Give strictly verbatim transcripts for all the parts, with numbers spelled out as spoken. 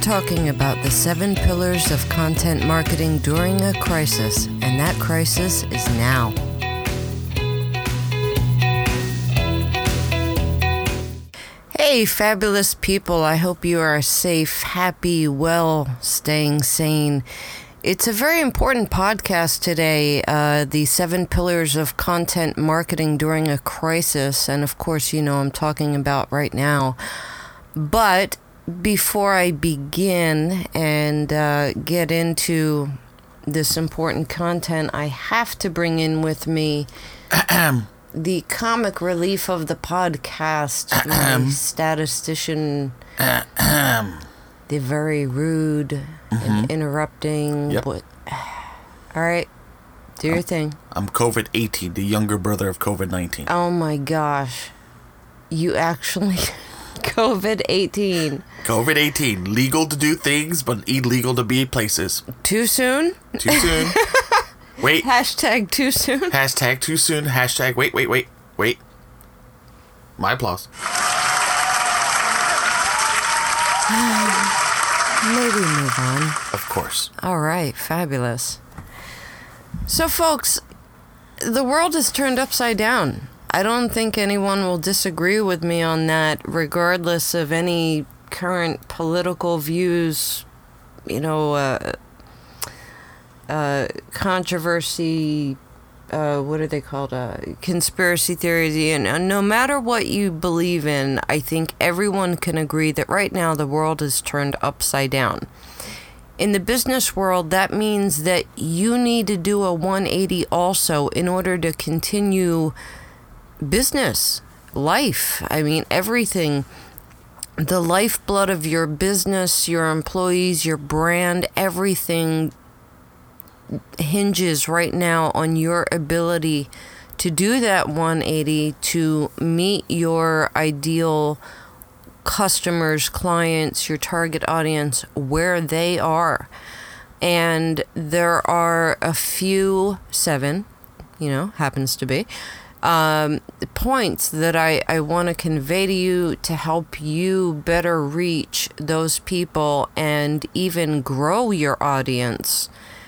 talking about the seven pillars of content marketing during a crisis, and that crisis is now. Hey, fabulous people. I hope you are safe, happy, well, staying sane. It's a very important podcast today, uh, the seven pillars of content marketing during a crisis. And of course, you know, I'm talking about right now. But before I begin and uh, get into this important content, I have to bring in with me the comic relief of the podcast, my statistician, the very rude mm-hmm. and interrupting. Yep. But, all right, do your I'm, thing. I'm COVID eighteen, the younger brother of COVID nineteen. Oh my gosh. You actually... COVID eighteen. COVID eighteen. Legal to do things, but illegal to be places. Too soon? Too soon. Wait. Hashtag too soon? Hashtag too soon. Hashtag wait, wait, wait, wait. My applause. Maybe move on. Of course. All right. Fabulous. So, folks, the world is turned upside down. I don't think anyone will disagree with me on that, regardless of any current political views, you know, uh, uh, controversy, uh, what are they called, uh, conspiracy theories, and uh, no matter what you believe in, I think everyone can agree that right now the world is turned upside down. In the business world, that means that you need to do a one eighty also in order to continue business, life. I mean, everything. The lifeblood of your business, your employees, your brand, everything hinges right now on your ability to do that one eighty, to meet your ideal customers, clients, your target audience where they are. And there are a few, seven, you know, happens to be, Um, points that I, I want to convey to you to help you better reach those people and even grow your audience.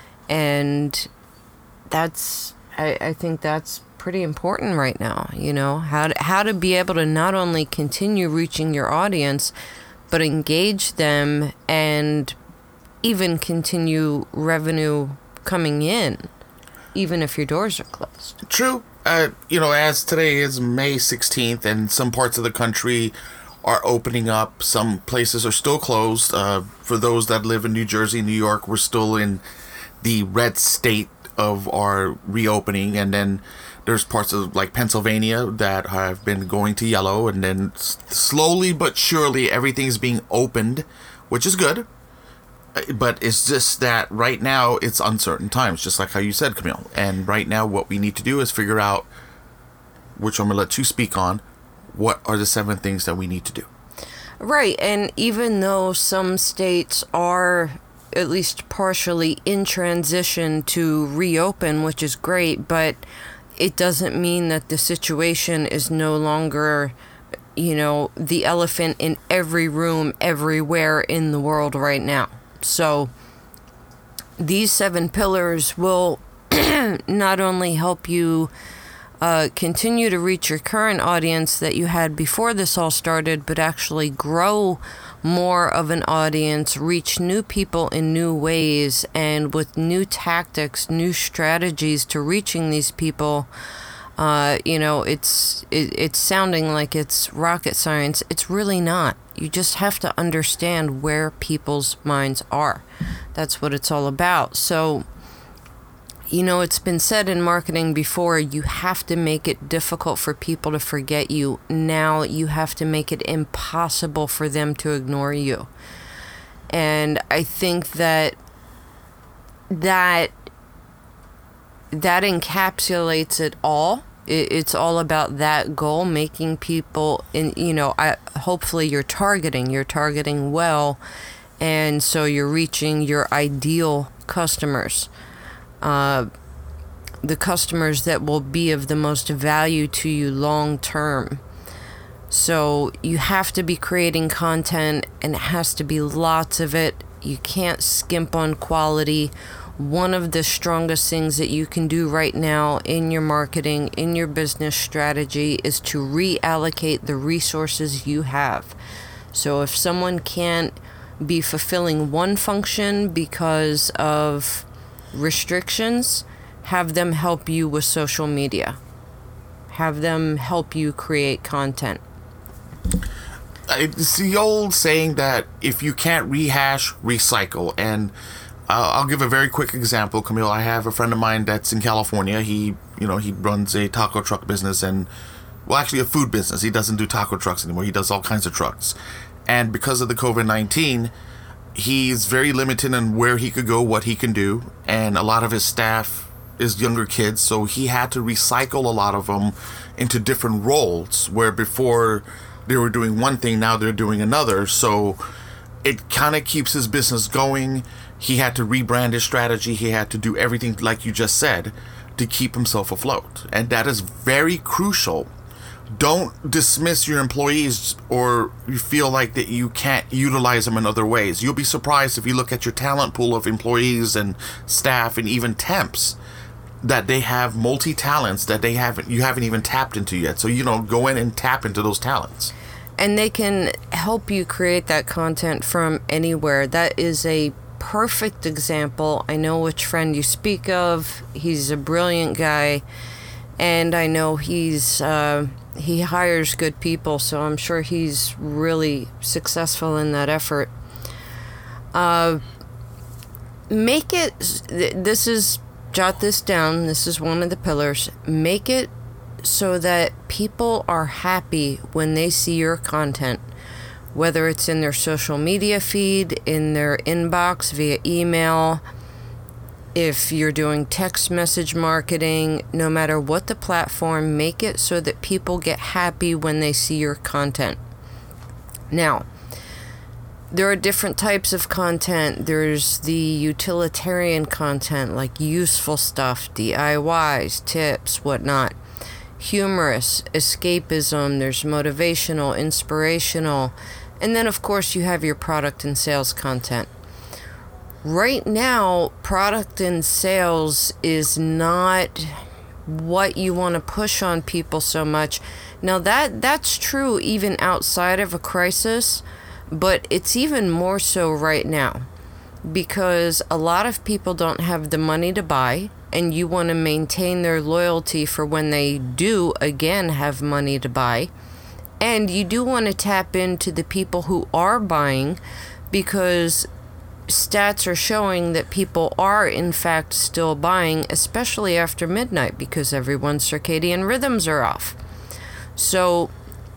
And that's, I, I think that's pretty important right now, you know, how to, how to be able to not only continue reaching your audience, but engage them and even continue revenue coming in, even if your doors are closed. True. Uh, you know, as today is May sixteenth and some parts of the country are opening up, some places are still closed. Uh, for those that live in New Jersey, New York, we're still in the red state of our reopening. And then there's parts of like Pennsylvania that have been going to yellow. And then s- slowly but surely everything's being opened, which is good. But it's just that right now it's uncertain times, just like how you said, Camille. And right now what we need to do is figure out, which I'm going to let you speak on, what are the seven things that we need to do. Right. And even though some states are at least partially in transition to reopen, which is great, but it doesn't mean that the situation is no longer, you know, the elephant in every room everywhere in the world right now. So these seven pillars will not only help you uh, continue to reach your current audience that you had before this all started, but actually grow more of an audience, reach new people in new ways, and with new tactics, new strategies to reaching these people. Uh, you know, it's it, it's sounding like it's rocket science. It's really not. You just have to understand where people's minds are. That's what it's all about. So, you know, it's been said in marketing before, you have to make it difficult for people to forget you. Now you have to make it impossible for them to ignore you. And I think that that that encapsulates it all. It's all about that goal, making people, in, you know, I, hopefully you're targeting, you're targeting well, and so you're reaching your ideal customers, uh, the customers that will be of the most value to you long term. So you have to be creating content, and it has to be lots of it. You can't skimp on quality. One of the strongest things that you can do right now in your marketing, in your business strategy, is to reallocate the resources you have. So if someone can't be fulfilling one function because of restrictions, have them help you with social media. Have them help you create content. It's the old saying that if you can't rehash, recycle. And uh, I'll give a very quick example, Camille. I have a friend of mine that's in California. He, you know, he runs a taco truck business and, well, actually a food business. He doesn't do taco trucks anymore. He does all kinds of trucks. And because of the covid nineteen, he's very limited in where he could go, what he can do. And a lot of his staff is younger kids, so he had to recycle a lot of them into different roles, where before they were doing one thing, now they're doing another. So it kind of keeps his business going. He had to rebrand his strategy. He had to do everything like you just said to keep himself afloat. And that is very crucial. Don't dismiss your employees or you feel like that you can't utilize them in other ways. You'll be surprised if you look at your talent pool of employees and staff and even temps, that they have multi-talents that they haven't you haven't even tapped into yet. So, you know, go in and tap into those talents. And they can help you create that content from anywhere. That is a perfect example. I know which friend you speak of. He's a brilliant guy, and I know he's uh, he hires good people, so I'm sure he's really successful in that effort. Uh, make it, this is, jot this down, this is one of the pillars. Make it so that people are happy when they see your content, whether it's in their social media feed, in their inbox via email, if you're doing text message marketing, no matter what the platform, make it so that people get happy when they see your content. Now, there are different types of content. There's the utilitarian content, like useful stuff, D I Ys, tips, whatnot. Humorous, escapism, there's motivational, inspirational, and then of course you have your product and sales content. Right now, product and sales is not what you want to push on people so much. Now that that's true even outside of a crisis, but it's even more so right now because a lot of people don't have the money to buy, and you want to maintain their loyalty for when they do again have money to buy. And you do want to tap into the people who are buying, because stats are showing that people are in fact still buying, especially after midnight, because everyone's circadian rhythms are off. So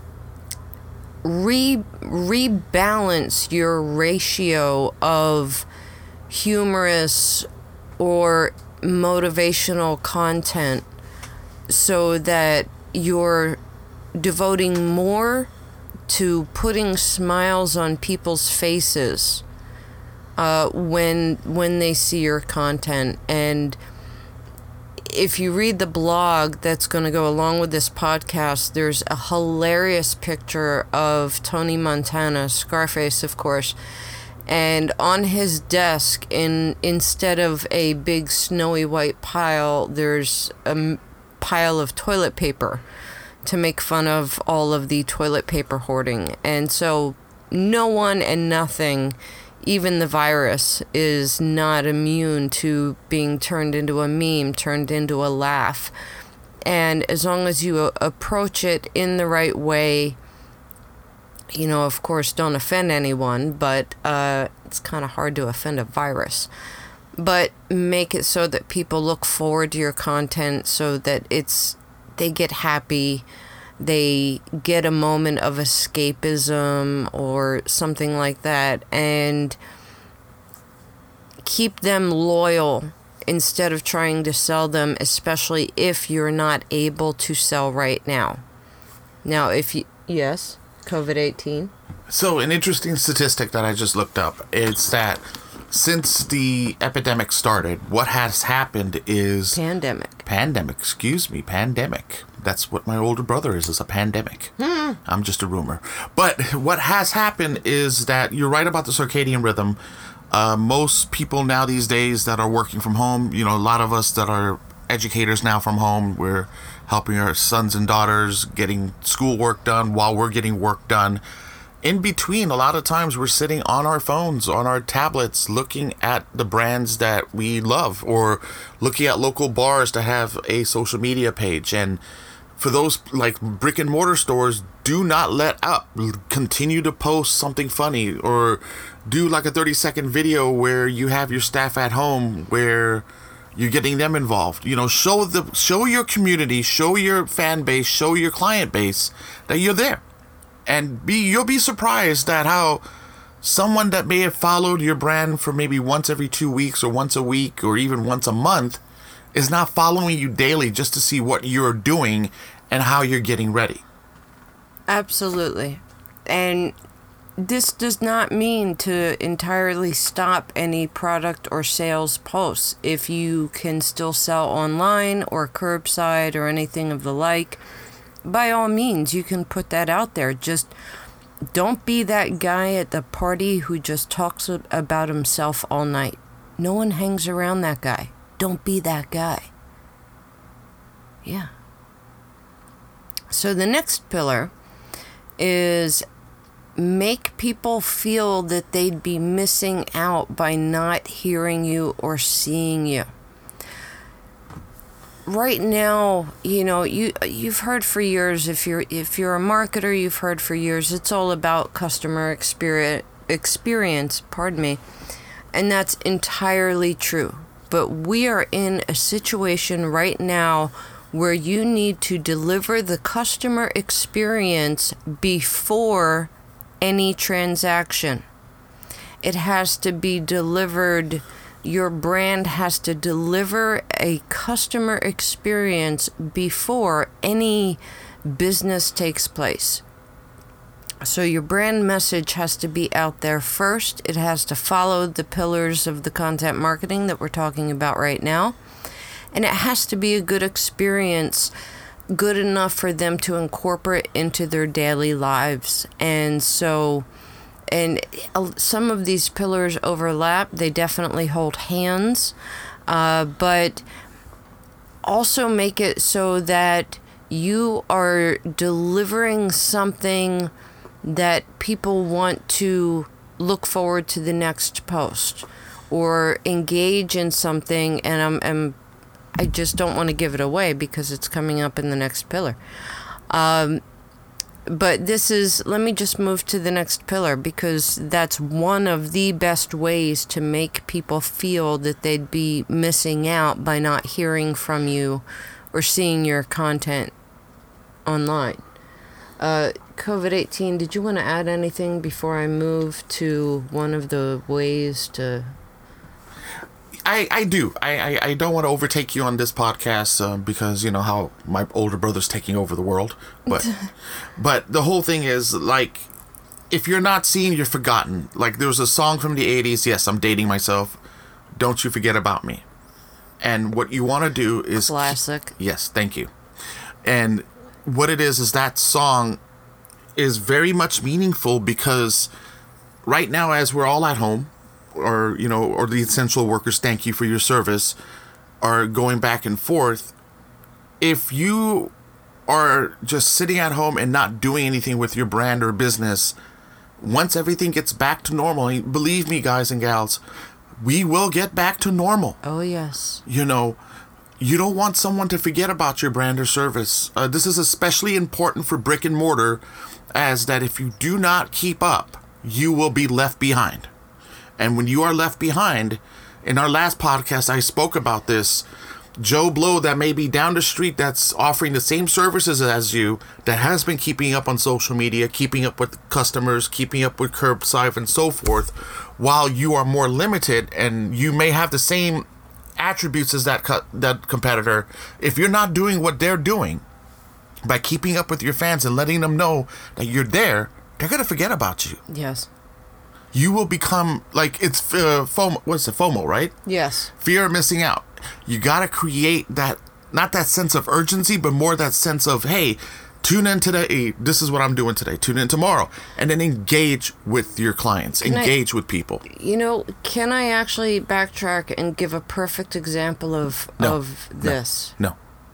re rebalance your ratio of humorous or motivational content so that you're devoting more to putting smiles on people's faces uh, when when they see your content. And if you read the blog that's going to go along with this podcast, there's a hilarious picture of Tony Montana, Scarface, of course, and on his desk, in instead of a big snowy white pile, there's a m- pile of toilet paper to make fun of all of the toilet paper hoarding. And so no one and nothing, even the virus, is not immune to being turned into a meme, turned into a laugh. And as long as you a- approach it in the right way, you know, of course, don't offend anyone, but uh, it's kind of hard to offend a virus. But make it so that people look forward to your content, so that it's they get happy, they get a moment of escapism or something like that, and keep them loyal instead of trying to sell them, especially if you're not able to sell right now. Now, if you... Yes? covid eighteen. So an interesting statistic that I just looked up is that since the epidemic started, what has happened is... Pandemic. Pandemic, excuse me, pandemic. That's what my older brother is, is a pandemic. Hmm. I'm just a rumor. But what has happened is that you're right about the circadian rhythm. Uh, most people now these days that are working from home, you know, a lot of us that are educators now from home, we're helping our sons and daughters getting schoolwork done while we're getting work done. In between, a lot of times we're sitting on our phones, on our tablets, looking at the brands that we love, or looking at local bars that have a social media page. And for those like brick and mortar stores, do not let up. Continue to post something funny, or do like a thirty second video where you have your staff at home, where you're getting them involved. You know, show the show your community, show your fan base, show your client base that you're there. And be you'll be surprised at how someone that may have followed your brand for maybe once every two weeks or once a week or even once a month is now following you daily just to see what you're doing and how you're getting ready. Absolutely. And this does not mean to entirely stop any product or sales posts. If you can still sell online or curbside or anything of the like, by all means, you can put that out there. Just don't be that guy at the party who just talks about himself all night. No one hangs around that guy. Don't be that guy. Yeah. So the next pillar is make people feel that they'd be missing out by not hearing you or seeing you. Right now, you know, you you've heard for years, if you're if you're a marketer, you've heard for years, it's all about customer experience experience, pardon me. And that's entirely true. But we are in a situation right now where you need to deliver the customer experience before any transaction. It has to be delivered. Your brand has to deliver a customer experience before any business takes place. So your brand message has to be out there first. It has to follow the pillars of the content marketing that we're talking about right now. And it has to be a good experience, good enough for them to incorporate into their daily lives. And so, and some of these pillars overlap. They definitely hold hands. Uh, but also make it so that you are delivering something that people want to look forward to the next post or engage in something. And I'm, I'm I just don't want to give it away because it's coming up in the next pillar. Um, but this is, let me just move to the next pillar because that's one of the best ways to make people feel that they'd be missing out by not hearing from you or seeing your content online. Uh, COVID eighteen, did you want to add anything before I move to one of the ways to... I, I do. I, I, I don't want to overtake you on this podcast uh, because, you know, how my older brother's taking over the world. But but the whole thing is, like, if you're not seen, you're forgotten. Like, there was a song from the eighties. Yes, I'm dating myself. Don't You Forget About Me. And what you want to do is... Classic. Yes, thank you. And what it is, is that song is very much meaningful because right now, as we're all at home, or, you know, or the essential workers, thank you for your service, are going back and forth. If you are just sitting at home and not doing anything with your brand or business, once everything gets back to normal, believe me, guys and gals, we will get back to normal. Oh, yes. You know, you don't want someone to forget about your brand or service. Uh, this is especially important for brick and mortar, as that if you do not keep up, you will be left behind. And when you are left behind, in our last podcast, I spoke about this. Joe Blow that may be down the street that's offering the same services as you, that has been keeping up on social media, keeping up with customers, keeping up with curbside and so forth, while you are more limited and you may have the same attributes as that co- that competitor. If you're not doing what they're doing by keeping up with your fans and letting them know that you're there, they're going to forget about you. Yes. you will become like it's uh, FOMO. What's it? FOMO, right? Yes. Fear of missing out. You got to create that, not that sense of urgency, but more that sense of, hey, tune in today. This is what I'm doing today. Tune in tomorrow. And then engage with your clients. Can engage I, with people. You know, can I actually backtrack and give a perfect example of, no, of this? No.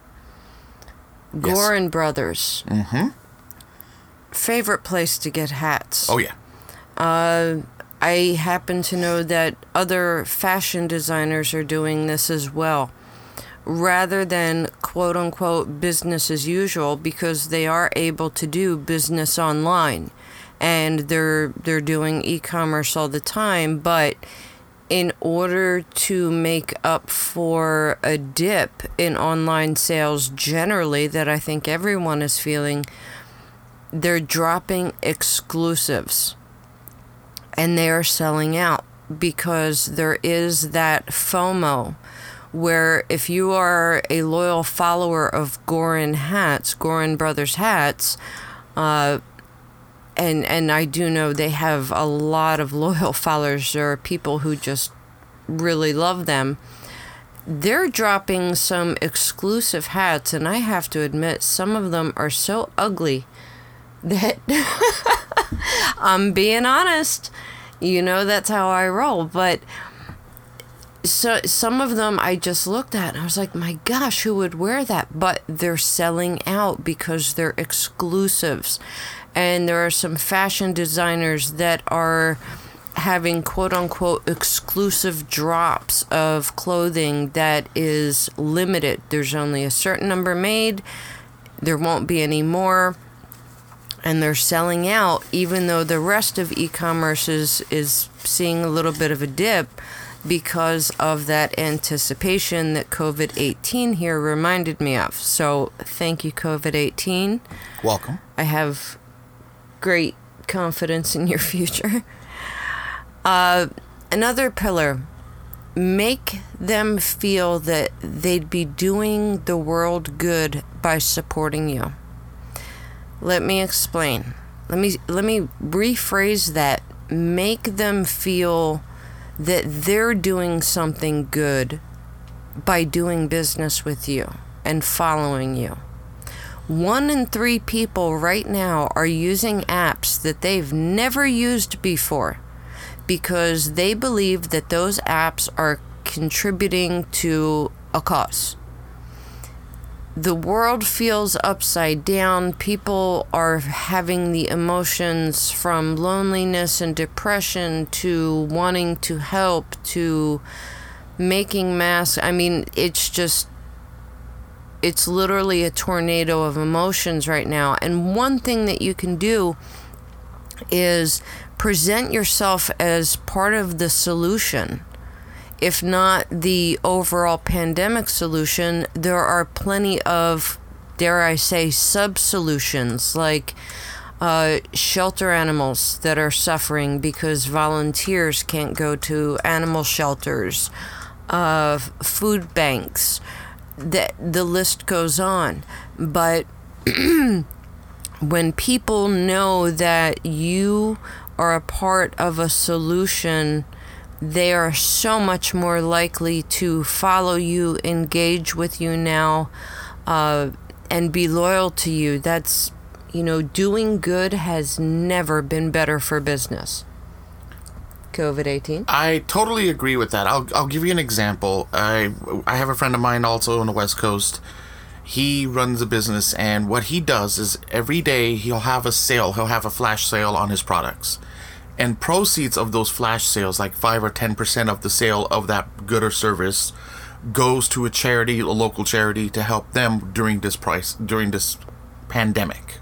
no. Gorin yes. Brothers. Mm-hmm. Favorite place to get hats. Oh, yeah. Uh, I happen to know that other fashion designers are doing this as well, rather than quote-unquote business as usual, because they are able to do business online, and they're they're doing e-commerce all the time. But in order to make up for a dip in online sales generally that I think everyone is feeling, they're dropping exclusives. And they are selling out because there is that FOMO where if you are a loyal follower of Gorin hats, Gorin Brothers hats, uh, and and I do know they have a lot of loyal followers. There are people who just really love them. They're dropping some exclusive hats, and I have to admit, some of them are so ugly that I'm being honest. You know, that's how I roll. But so some of them I just looked at and I was like, my gosh, who would wear that? But they're selling out because they're exclusives. And there are some fashion designers that are having quote unquote exclusive drops of clothing that is limited. There's only a certain number made. There won't be any more. And they're selling out, even though the rest of e-commerce is, is seeing a little bit of a dip because of that anticipation that covid eighteen here reminded me of. So thank you, covid eighteen. Welcome. I have great confidence in your future. Uh, another pillar, make them feel that they'd be doing the world good by supporting you. Let me explain. Let me let me rephrase that. Make them feel that they're doing something good by doing business with you and following you. One in three people right now are using apps that they've never used before because they believe that those apps are contributing to a cause. The world feels upside down. People are having the emotions from loneliness and depression to wanting to help to making masks. I mean, it's just, it's literally a tornado of emotions right now. And one thing that you can do is present yourself as part of the solution. If not the overall pandemic solution, there are plenty of, dare I say, sub-solutions, like uh, shelter animals that are suffering because volunteers can't go to animal shelters, uh, food banks, that the list goes on. But when people know that you are a part of a solution, they are so much more likely to follow you, engage with you now, uh, and be loyal to you. That's, you know, doing good has never been better for business. covid eighteen. I totally agree with that. I'll I'll give you an example. I I have a friend of mine also on the West Coast. He runs a business, and what he does is every day he'll have a sale. He'll have a flash sale on his products. And proceeds of those flash sales, like five or ten percent of the sale of that good or service, goes to a charity, a local charity, to help them during this price during this pandemic.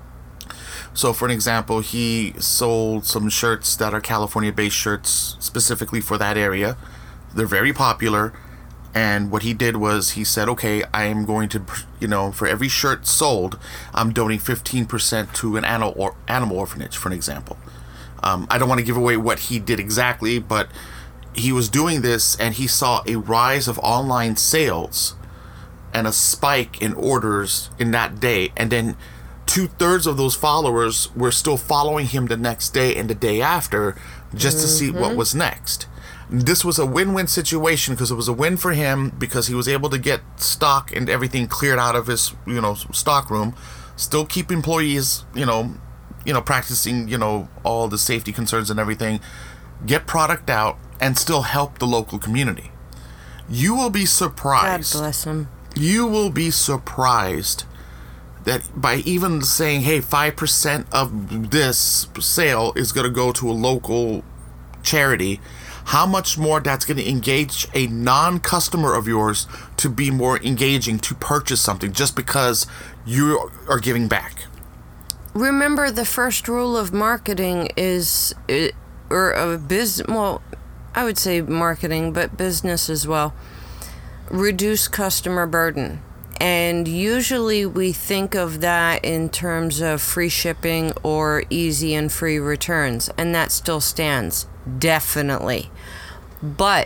So, for an example, he sold some shirts that are California-based shirts specifically for that area. They're very popular, and what he did was he said, "Okay, I am going to, you know, for every shirt sold, I'm donating fifteen percent to an animal or animal orphanage," for an example. Um, I don't want to give away what he did exactly, but he was doing this and he saw a rise of online sales and a spike in orders in that day. And then two thirds of those followers were still following him the next day and the day after just mm-hmm. to see what was next. This was a win-win situation because it was a win for him because he was able to get stock and everything cleared out of his, you know, stock room, still keep employees, you know, you know, practicing, you know, all the safety concerns and everything, get product out, and still help the local community. You will be surprised. God bless him. You will be surprised that by even saying, hey, five percent of this sale is going to go to a local charity, how much more that's going to engage a non-customer of yours to be more engaging to purchase something just because you are giving back. Remember, the first rule of marketing is, or of business, well, I would say marketing, but business as well, reduce customer burden. And usually we think of that in terms of free shipping or easy and free returns, and that still stands, definitely. But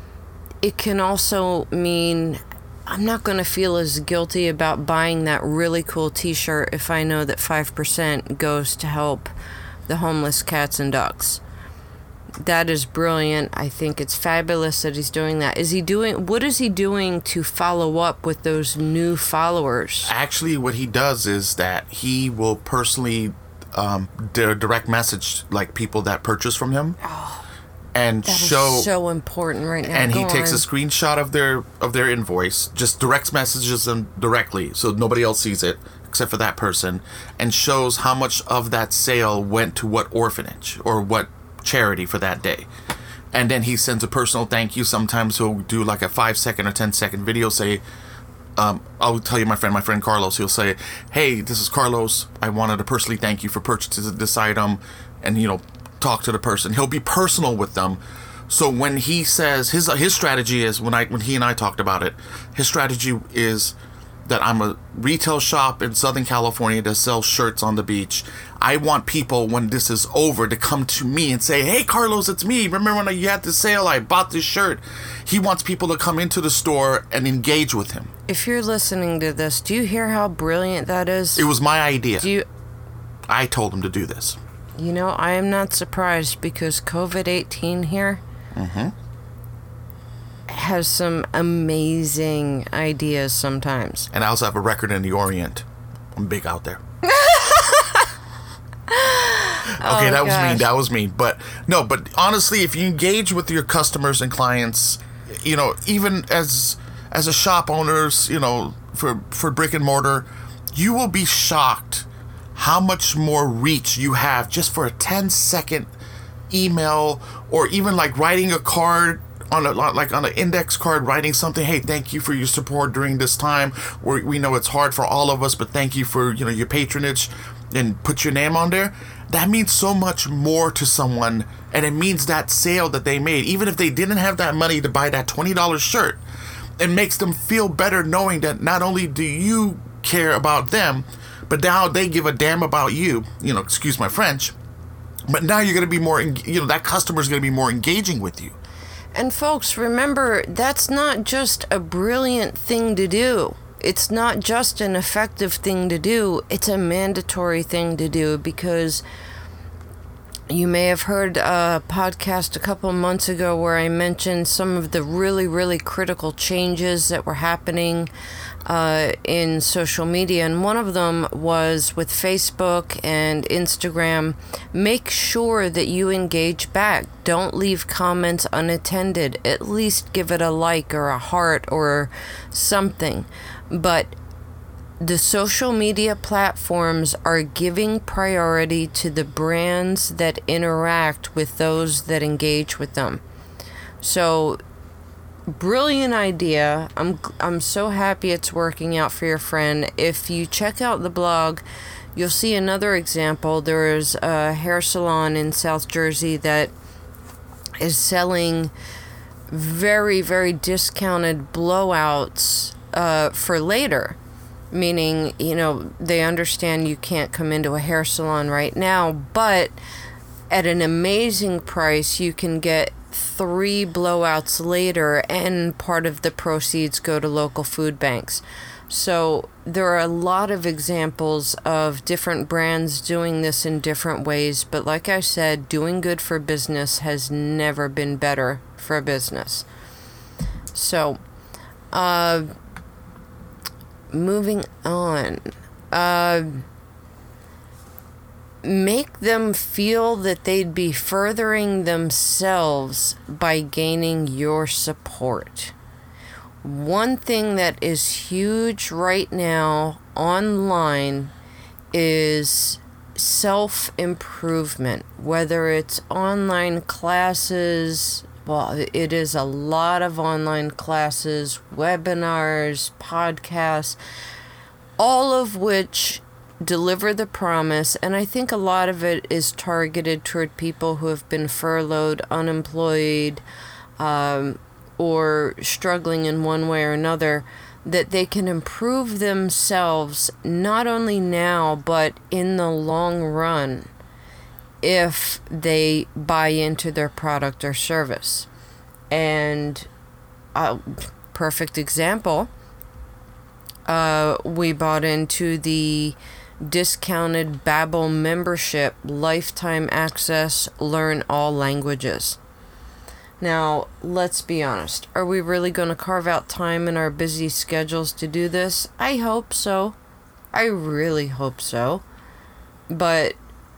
it can also mean I'm not going to feel as guilty about buying that really cool t-shirt if I know that five percent goes to help the homeless cats and dogs. That is brilliant. I think it's fabulous that he's doing that. Is he doing, what is he doing to follow up with those new followers? Actually, what he does is that he will personally um, direct message like people that purchase from him. Oh. And that show is so important right now. And Go he takes on. a screenshot of their of their invoice, just directs messages them directly, so nobody else sees it except for that person, and shows how much of that sale went to what orphanage or what charity for that day. And then he sends a personal thank you. Sometimes he'll do like a five second or ten second video. Say, um, I'll tell you, my friend, my friend Carlos. He'll say, "Hey, this is Carlos. I wanted to personally thank you for purchasing this item," and you know. Talk to the person. He'll be personal with them. So when he says his his strategy is when I when he and I talked about it, his strategy is that I'm a retail shop in Southern California that sells shirts on the beach. I want people when this is over to come to me and say, "Hey Carlos, it's me. Remember when you had the sale? I bought this shirt." He wants people to come into the store and engage with him. If you're listening to this, do you hear how brilliant that is? It was my idea. Do you? I told him to do this. You know, I am not surprised because covid eighteen here mm-hmm. has some amazing ideas sometimes. And I also have a record in the Orient. I'm big out there. Okay, oh, that was gosh. me. That was me. But no, but honestly, if you engage with your customers and clients, you know, even as as a shop owners, you know, for for brick and mortar, you will be shocked how much more reach you have just for a ten second email, or even like writing a card on a like on an index card, writing something. Hey, thank you for your support during this time. We we know it's hard for all of us, but thank you for you know your patronage, and put your name on there. That means so much more to someone, and it means that sale that they made, even if they didn't have that money to buy that twenty dollar shirt, it makes them feel better knowing that not only do you care about them, but now they give a damn about you, you know, excuse my French, but now you're going to be more, you know, that customer's going to be more engaging with you. And folks, remember, that's not just a brilliant thing to do. It's not just an effective thing to do. It's a mandatory thing to do, because you may have heard a podcast a couple months ago where I mentioned some of the really, really critical changes that were happening uh, in social media. And one of them was with Facebook and Instagram. Make sure that you engage back. Don't leave comments unattended. At least give it a like or a heart or something. But the social media platforms are giving priority to the brands that interact with those that engage with them. So, brilliant idea. I'm I'm so happy it's working out for your friend. If you check out the blog, you'll see another example. There is a hair salon in South Jersey that is selling very, very discounted blowouts uh, for later. Meaning, you know, they understand you can't come into a hair salon right now, but at an amazing price, you can get three blowouts later, and part of the proceeds go to local food banks. So there are a lot of examples of different brands doing this in different ways. But like I said, doing good for business has never been better for a business. So, uh, moving on. Uh, make them feel that they'd be furthering themselves by gaining your support. One thing that is huge right now online is self-improvement, whether it's online classes. Well, it is a lot of online classes, webinars, podcasts, all of which deliver the promise, and I think a lot of it is targeted toward people who have been furloughed, unemployed, um, or struggling in one way or another, that they can improve themselves not only now, but in the long run if they buy into their product or service. And a perfect example, uh, we bought into the discounted Babbel membership, lifetime access, learn all languages. Now, let's be honest. Are we really going to carve out time in our busy schedules to do this? I hope so. I really hope so. But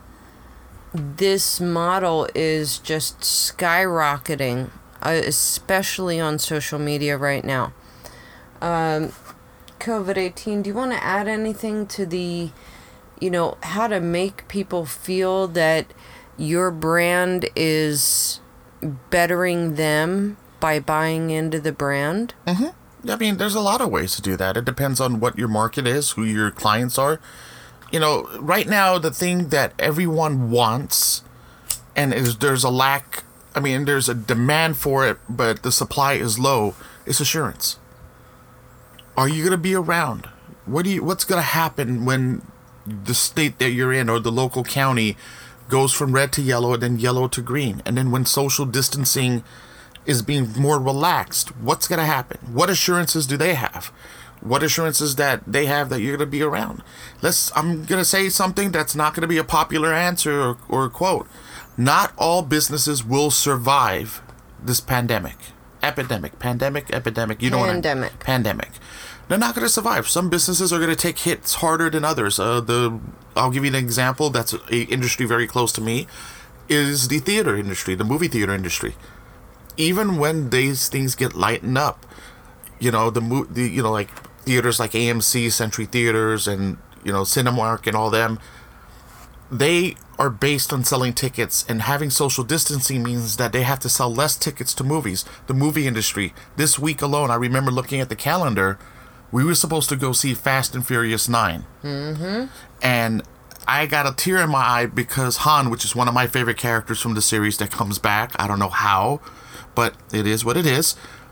this model is just skyrocketing, uh, especially on social media right now. Um, COVID eighteen, do you want to add anything to the, you know, how to make people feel that your brand is bettering them by buying into the brand? Mm-hmm. I mean, there's a lot of ways to do that. It depends on what your market is, who your clients are. You know, right now, the thing that everyone wants, and is there's a lack, I mean, there's a demand for it, but the supply is low, is assurance. Are you going to be around? What do you, what's going to happen when the state that you're in or the local county goes from red to yellow and then yellow to green? And then when social distancing is being more relaxed, what's going to happen? What assurances do they have? What assurances that they have that you're going to be around? Let's, I'm going to say something that's not going to be a popular answer or, or a quote. Not all businesses will survive this pandemic. Epidemic. Pandemic, epidemic. You know what I mean? Pandemic. Pandemic. They're not going to survive. Some businesses are going to take hits harder than others. Uh, the I'll give you an example that's a industry very close to me, is the theater industry, the movie theater industry. Even when these things get lightened up, you know, the, mo- the you know, like theaters like A M C, Century Theaters, and, you know, Cinemark and all them, they are based on selling tickets, and having social distancing means that they have to sell less tickets to movies. The movie industry, this week alone, I remember looking at the calendar, we were supposed to go see Fast and Furious nine. Mm-hmm. And I got a tear in my eye because Han, which is one of my favorite characters from the series that comes back, I don't know how, but it is what it is,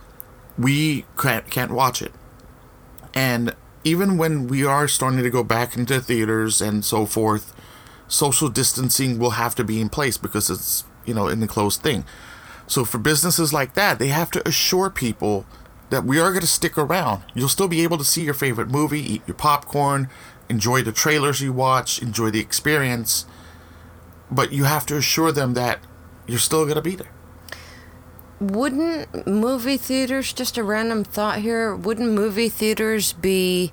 we can't, can't watch it. And even when we are starting to go back into theaters and so forth, social distancing will have to be in place because it's, you know, an enclosed thing. So for businesses like that, they have to assure people that we are going to stick around. You'll still be able to see your favorite movie, eat your popcorn, enjoy the trailers you watch, enjoy the experience, but you have to assure them that you're still going to be there. Wouldn't movie theaters, just a random thought here, wouldn't movie theaters be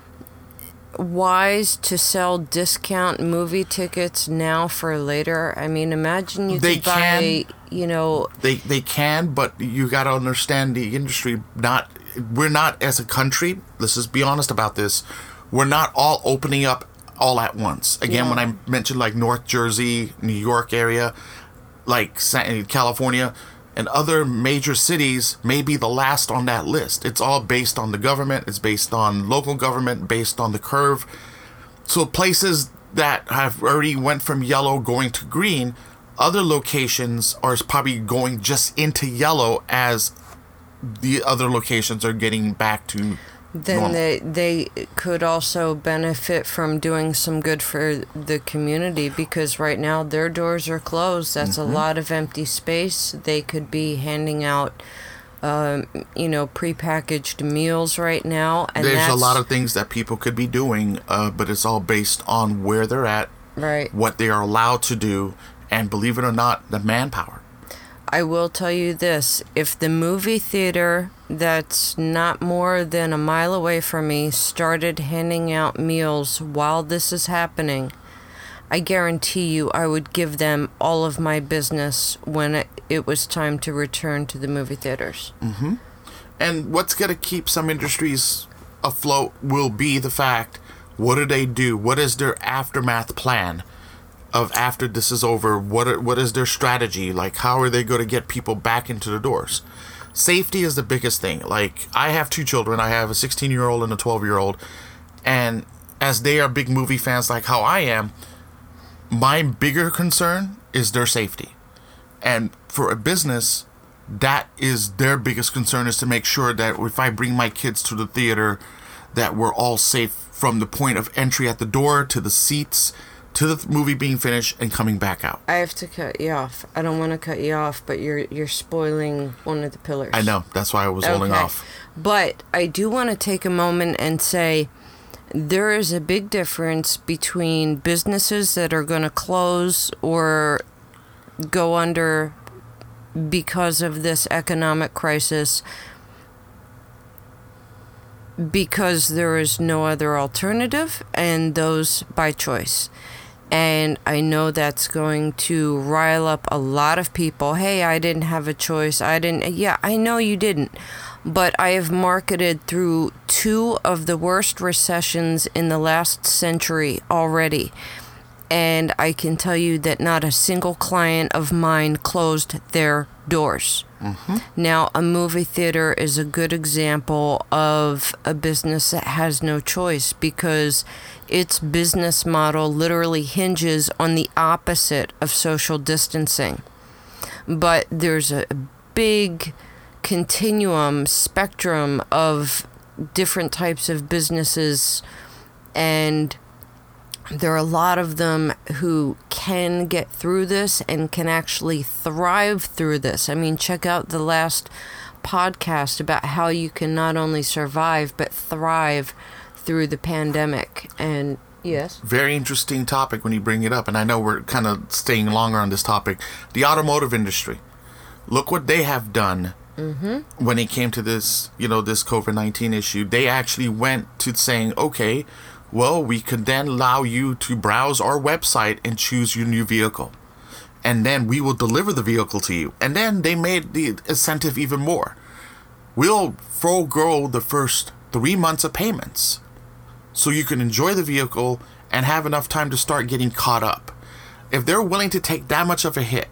wise to sell discount movie tickets now for later? I mean, imagine you they could buy, can, you know... They they can, but you got to understand the industry. Not We're not, as a country, let's just be honest about this, we're not all opening up all at once. Again, Yeah. when I mentioned like North Jersey, New York area, like California, and other major cities may be the last on that list. It's all based on the government. It's based on local government, based on the curve. So places that have already went from yellow going to green, other locations are probably going just into yellow as the other locations are getting back to Then normal. they they could also benefit from doing some good for the community, because right now their doors are closed. That's Mm-hmm. a lot of empty space. They could be handing out um, you know, prepackaged meals right now. And There's that's, a lot of things that people could be doing, uh, but it's all based on where they're at, right, what they are allowed to do, and believe it or not, the manpower. I will tell you this. If the movie theater that's not more than a mile away from me started handing out meals while this is happening, I guarantee you I would give them all of my business when it, it was time to return to the movie theaters. Mm-hmm. And what's going to keep some industries afloat will be the fact, what do they do? What is their aftermath plan of after this is over? What are, what is their strategy? Like, how are they going to get people back into the doors? Safety is the biggest thing. Like, I have two children. I have a sixteen-year-old and a twelve-year-old. And as they are big movie fans like how I am, my bigger concern is their safety. And for a business, that is their biggest concern, is to make sure that if I bring my kids to the theater, that we're all safe from the point of entry at the door to the seats, to the movie being finished and coming back out. I have to cut you off. I don't want to cut you off, but you're you're spoiling one of the pillars. I know. That's why I was holding Okay. off. But I do want to take a moment and say there is a big difference between businesses that are going to close or go under because of this economic crisis, because there is no other alternative, and those by choice. And I know that's going to rile up a lot of people. Hey, I didn't have a choice. I didn't. Yeah, I know you didn't. But I have marketed through two of the worst recessions in the last century already. And I can tell you that not a single client of mine closed their doors. Mm-hmm. Now, a movie theater is a good example of a business that has no choice, because its business model literally hinges on the opposite of social distancing. But there's a big continuum, spectrum of different types of businesses, and there are a lot of them who can get through this and can actually thrive through this. I mean, check out the last podcast about how you can not only survive but thrive through the pandemic. And yes, very interesting topic when you bring it up, and I know we're kind of staying longer on this topic. The automotive industry, look what they have done. Mm-hmm. When it came to this, you know, this COVID nineteen issue. They actually went to saying, okay, well, we could then allow you to browse our website and choose your new vehicle, and then we will deliver the vehicle to you. And then they made the incentive even more. We'll forego the first three months of payments so you can enjoy the vehicle and have enough time to start getting caught up. If they're willing to take that much of a hit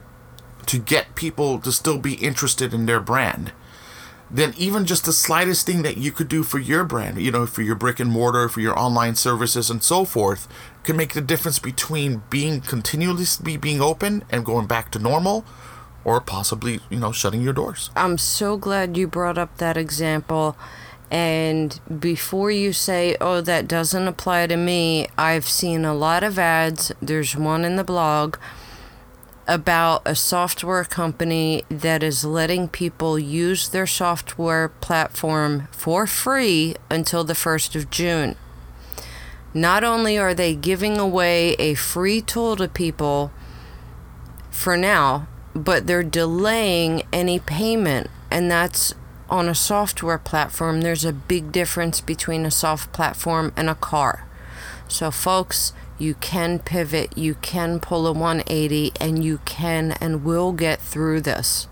to get people to still be interested in their brand, then even just the slightest thing that you could do for your brand, you know, for your brick and mortar, for your online services and so forth, can make the difference between being continuously being open and going back to normal, or possibly, you know, shutting your doors. I'm so glad you brought up that example. And before you say, oh, that doesn't apply to me, I've seen a lot of ads. There's one in the blog about a software company that is letting people use their software platform for free until the first of June. Not only are they giving away a free tool to people for now, but they're delaying any payment, and that's on a software platform. There's a big difference between a soft platform and a car. So folks, you can pivot, you can pull a one eighty, and you can and will get through this.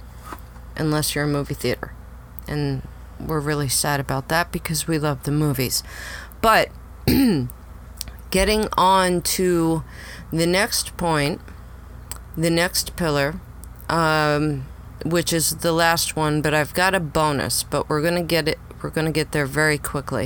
Unless you're a movie theater. And we're really sad about that because we love the movies. But getting on to the next point, the next pillar, um, which is the last one, but I've got a bonus, but we're gonna get it we're gonna get there very quickly.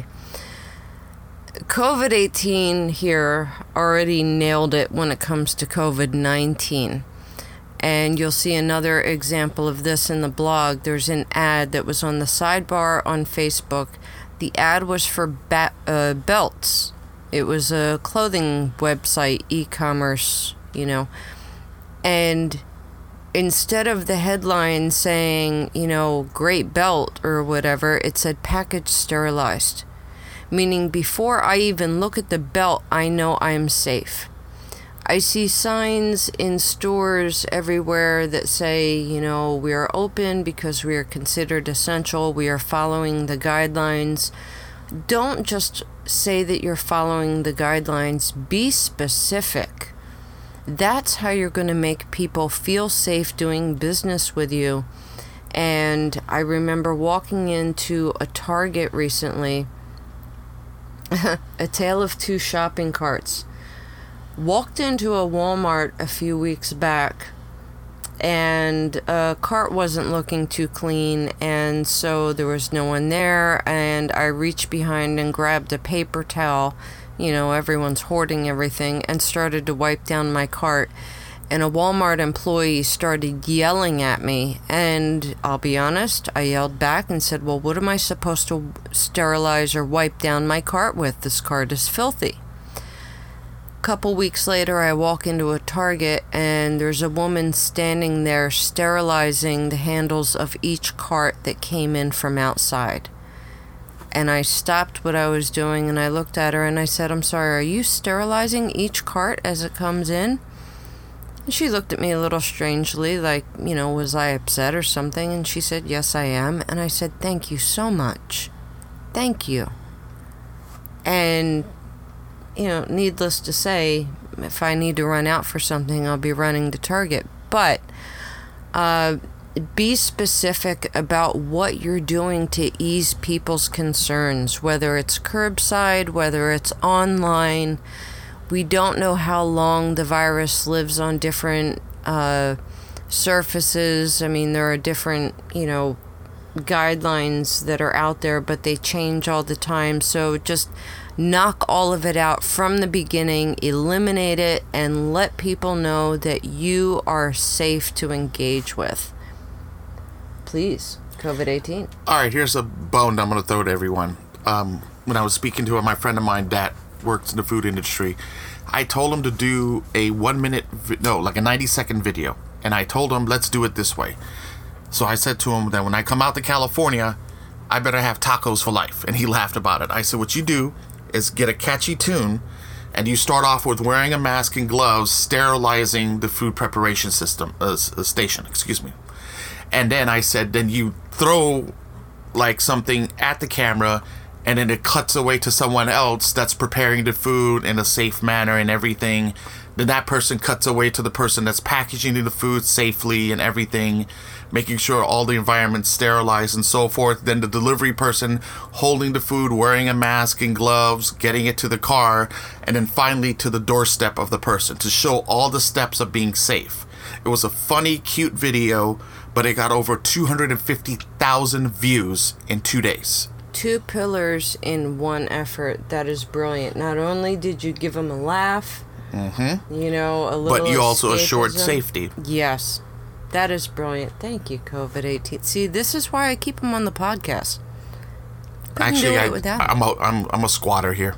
COVID eighteen here already nailed it when it comes to COVID nineteen. And you'll see another example of this in the blog. There's an ad that was on the sidebar on Facebook. The ad was for ba- uh, belts. It was a clothing website, e-commerce, you know. And instead of the headline saying, you know, great belt or whatever, it said package sterilized. Meaning before I even look at the belt, I know I'm safe. I see signs in stores everywhere that say, you know, we are open because we are considered essential. We are following the guidelines. Don't just say that you're following the guidelines. Be specific. That's how you're going to make people feel safe doing business with you. And I remember walking into a Target recently, a tale of two shopping carts. Walked into a Walmart a few weeks back, and a cart wasn't looking too clean, and so there was no one there, and I reached behind and grabbed a paper towel, you know, everyone's hoarding everything, and started to wipe down my cart, and a Walmart employee started yelling at me, and I'll be honest, I yelled back and said, well, what am I supposed to sterilize or wipe down my cart with? This cart is filthy. Couple weeks later, I walk into a Target and there's a woman standing there sterilizing the handles of each cart that came in from outside. And I stopped what I was doing and I looked at her and I said, I'm sorry, are you sterilizing each cart as it comes in? And she looked at me a little strangely, like, you know, was I upset or something? And she said, yes, I am. And I said, thank you so much. Thank you. And you know, needless to say, if I need to run out for something, I'll be running to Target. But uh, be specific about what you're doing to ease people's concerns, whether it's curbside, whether it's online. We don't know how long the virus lives on different uh, surfaces. I mean, there are different, you know, guidelines that are out there, but they change all the time. So just knock all of it out from the beginning, eliminate it, and let people know that you are safe to engage with. Please, COVID eighteen. All right, here's a bone I'm going to throw to everyone. Um, when I was speaking to my friend of mine that works in the food industry, I told him to do a one minute, vi- no, like a ninety second video. And I told him, let's do it this way. So I said to him that when I come out to California, I better have tacos for life. And he laughed about it. I said, what you do is get a catchy tune, and you start off with wearing a mask and gloves, sterilizing the food preparation system, uh, station, excuse me. And then I said, then you throw like something at the camera, and then it cuts away to someone else that's preparing the food in a safe manner and everything. Then that person cuts away to the person that's packaging the food safely and everything, making sure all the environment's sterilized and so forth. Then the delivery person holding the food, wearing a mask and gloves, getting it to the car, and then finally to the doorstep of the person to show all the steps of being safe. It was a funny, cute video, but it got over two hundred fifty thousand views in two days. Two pillars in one effort. That is brilliant. Not only did you give them a laugh, mm-hmm. you know, a little but you also escapism. assured safety. Yes. That is brilliant. Thank you, COVID eighteen. See, this is why I keep them on the podcast. Couldn't Actually, do it I, without I'm, a, I'm, I'm a squatter here.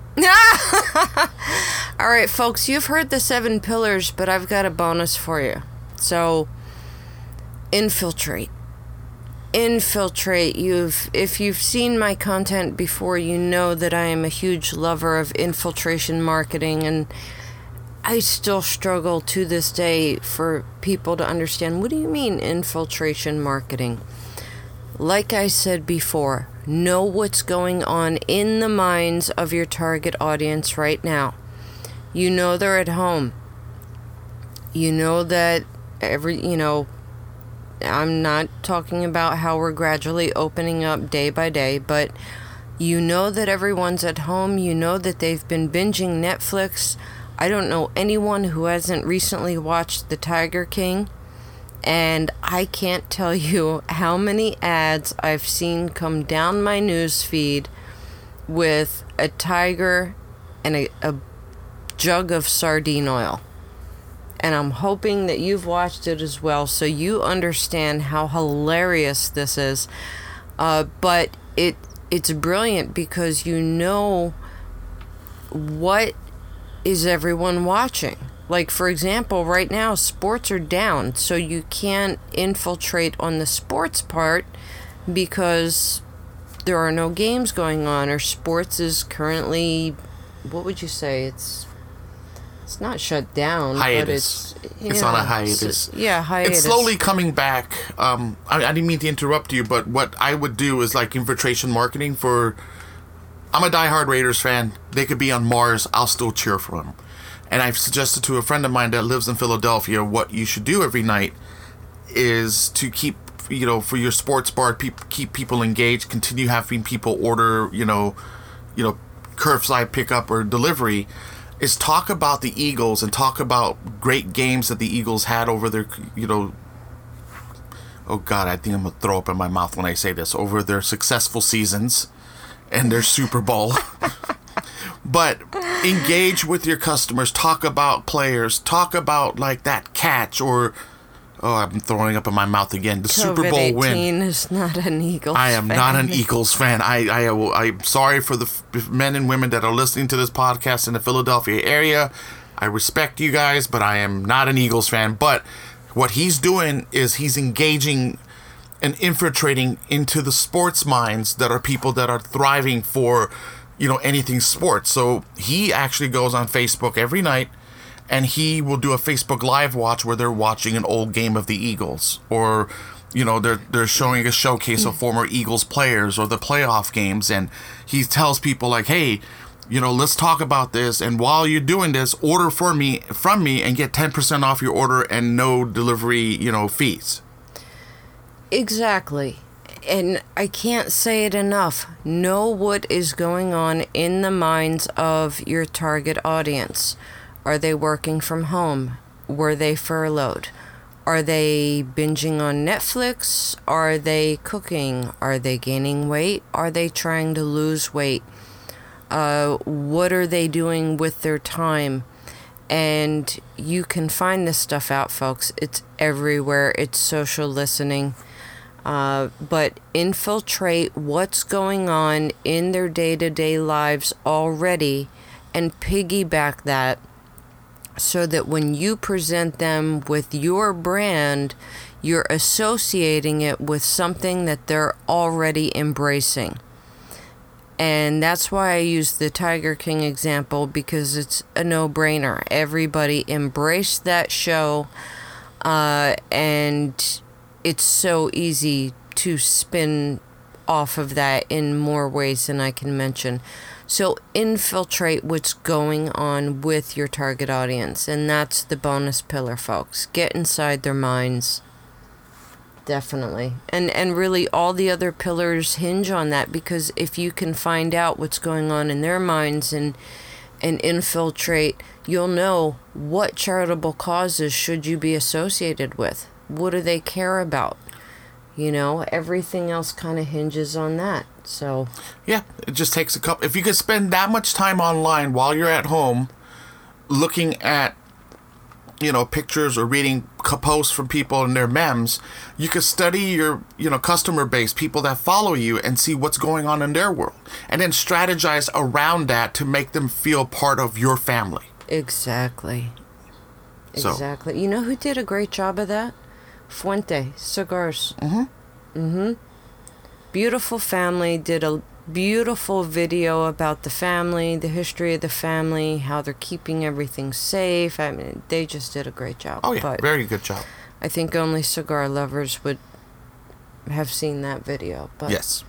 All right, folks, you've heard the seven pillars, but I've got a bonus for you. So, infiltrate. Infiltrate. You've, if you've seen my content before, you know that I am a huge lover of infiltration marketing, and I still struggle to this day for people to understand, what do you mean infiltration marketing? Like I said before, know what's going on in the minds of your target audience right now. You know they're at home. You know that every, you know, I'm not talking about how we're gradually opening up day by day, but you know that everyone's at home. You know that they've been binging Netflix. I don't know anyone who hasn't recently watched The Tiger King, and I can't tell you how many ads I've seen come down my news feed with a tiger and a, a jug of sardine oil. And I'm hoping that you've watched it as well, so you understand how hilarious this is. Uh, but it it's brilliant because you know what is everyone watching. Like, for example, right now, sports are down, so you can't infiltrate on the sports part because there are no games going on, or sports is currently, what would you say, it's it's not shut down, hiatus. but it's it's yeah, on a hiatus. It's, yeah, hiatus. It's slowly coming back. Um, I, I didn't mean to interrupt you, but what I would do is like infiltration marketing for. I'm a diehard Raiders fan. They could be on Mars. I'll still cheer for them. And I've suggested to a friend of mine that lives in Philadelphia what you should do every night is to keep, you know, for your sports bar, peop- keep people engaged, continue having people order, you know, you know, curbside pickup or delivery, is talk about the Eagles and talk about great games that the Eagles had over their, you know, oh God, I think I'm going to throw up in my mouth when I say this, over their successful seasons and their Super Bowl. But engage with your customers, talk about players, talk about like that catch or, oh, I'm throwing up in my mouth again, the Super Bowl win. COVID eighteen is not an Eagles I am fan. not an Eagles fan. I, I, I'm sorry for the f- men and women that are listening to this podcast in the Philadelphia area. I respect you guys, but I am not an Eagles fan. But what he's doing is he's engaging and infiltrating into the sports minds that are people that are thriving for, you know, anything sports. So he actually goes on Facebook every night and he will do a Facebook live watch where they're watching an old game of the Eagles, or, you know, they're they're showing a showcase of former Eagles players or the playoff games, and he tells people like, hey, you know, let's talk about this, and while you're doing this, order for me from me and get ten percent off your order and no delivery, you know, fees. Exactly. And I can't say it enough. Know what is going on in the minds of your target audience. Are they working from home? Were they furloughed? Are they binging on Netflix? Are they cooking? Are they gaining weight? Are they trying to lose weight? Uh, what are they doing with their time? And you can find this stuff out, folks. It's everywhere. It's social listening. Uh, but infiltrate what's going on in their day-to-day lives already and piggyback that so that when you present them with your brand, you're associating it with something that they're already embracing. And that's why I use the Tiger King example, because it's a no-brainer. Everybody embraced that show, uh, and it's so easy to spin off of that in more ways than I can mention. So infiltrate what's going on with your target audience, and that's the bonus pillar, folks. Get inside their minds. Definitely. And and really all the other pillars hinge on that, because if you can find out what's going on in their minds and and infiltrate, you'll know what charitable causes should you be associated with. What do they care about? You know, everything else kind of hinges on that. So yeah, it just takes a couple. If you could spend that much time online while you're at home looking at, you know, pictures or reading posts from people and their memes, you could study your, you know, customer base, people that follow you, and see what's going on in their world, and then strategize around that to make them feel part of your family. Exactly. So. Exactly. You know who did a great job of that? Fuente Cigars. Mm-hmm. Mm-hmm. Beautiful family, did a beautiful video about the family, the history of the family, how they're keeping everything safe. I mean, they just did a great job. Oh, yeah, but very good job. I think only cigar lovers would have seen that video. But yes.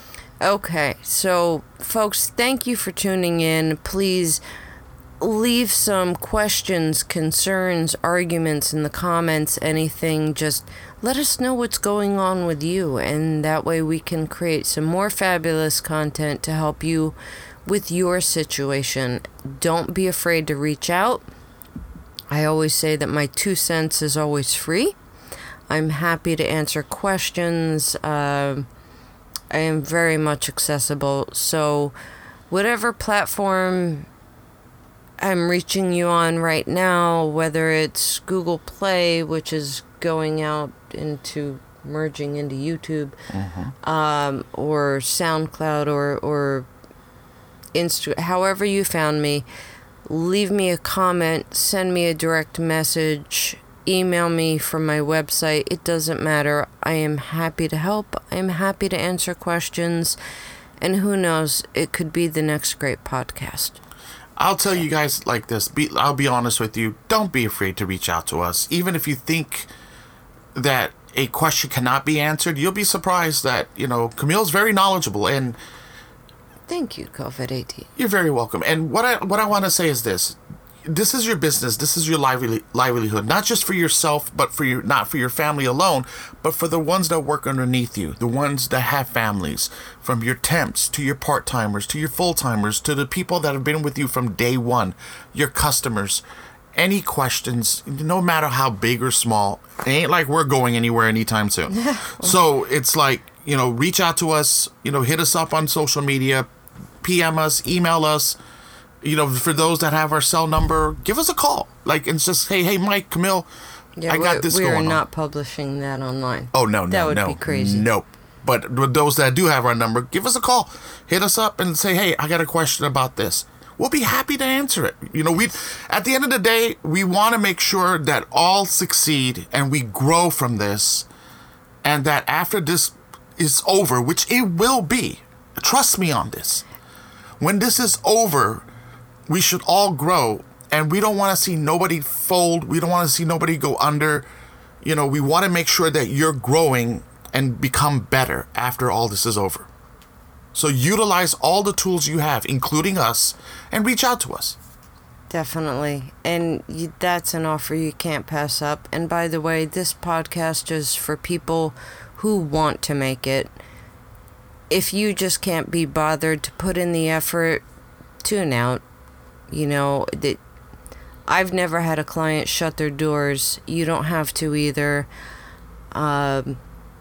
Okay, so, folks, thank you for tuning in. Please leave some questions, concerns, arguments in the comments, anything. Just let us know what's going on with you, and that way we can create some more fabulous content to help you with your situation. Don't be afraid to reach out. I always say that my two cents is always free. I'm happy to answer questions. Uh, I am very much accessible. So whatever platform I'm reaching you on right now, whether it's Google Play, which is going out into merging into YouTube, mm-hmm. um, or SoundCloud, or or Insta, however you found me, leave me a comment, send me a direct message, email me from my website. It doesn't matter. I am happy to help. I am happy to answer questions. And who knows, it could be the next great podcast. I'll tell you guys like this. Be, I'll be honest with you. Don't be afraid to reach out to us. Even if you think that a question cannot be answered, you'll be surprised that, you know, Camille's very knowledgeable. And thank you, COVID eighteen. You're very welcome. And what I what I want to say is this. This is your business. This is your lively, livelihood, not just for yourself, but for your not for your family alone, but for the ones that work underneath you, the ones that have families, from your temps to your part-timers to your full-timers to the people that have been with you from day one, your customers. Any questions, no matter how big or small, it ain't like we're going anywhere anytime soon. So it's like, you know, reach out to us, you know, hit us up on social media, P M us, email us. You know, for those that have our cell number, give us a call. Like, and just, hey, hey, Mike, Camille, yeah, I got this going on. We're not publishing that online. Oh, no, no, that would no. be crazy. Nope. But with those that do have our number, give us a call. Hit us up and say, hey, I got a question about this. We'll be happy to answer it. You know, we at the end of the day, we want to make sure that all succeed and we grow from this. And that after this is over, which it will be, trust me on this. When this is over, we should all grow, and we don't want to see nobody fold. We don't want to see nobody go under. You know, we want to make sure that you're growing and become better after all this is over. So utilize all the tools you have, including us, and reach out to us. Definitely. And you, that's an offer you can't pass up. And by the way, this podcast is for people who want to make it. If you just can't be bothered to put in the effort, tune out. You know, that I've never had a client shut their doors. You don't have to either. Um,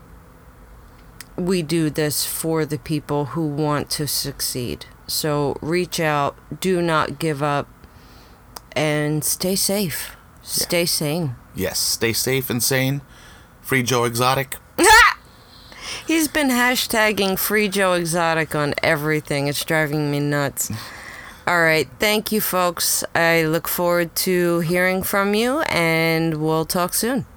we do this for the people who want to succeed. So reach out. Do not give up. And stay safe. Stay yeah. sane. Yes, stay safe and sane. Free Joe Exotic. He's been hashtagging Free Joe Exotic on everything. It's driving me nuts. All right. Thank you, folks. I look forward to hearing from you, and we'll talk soon.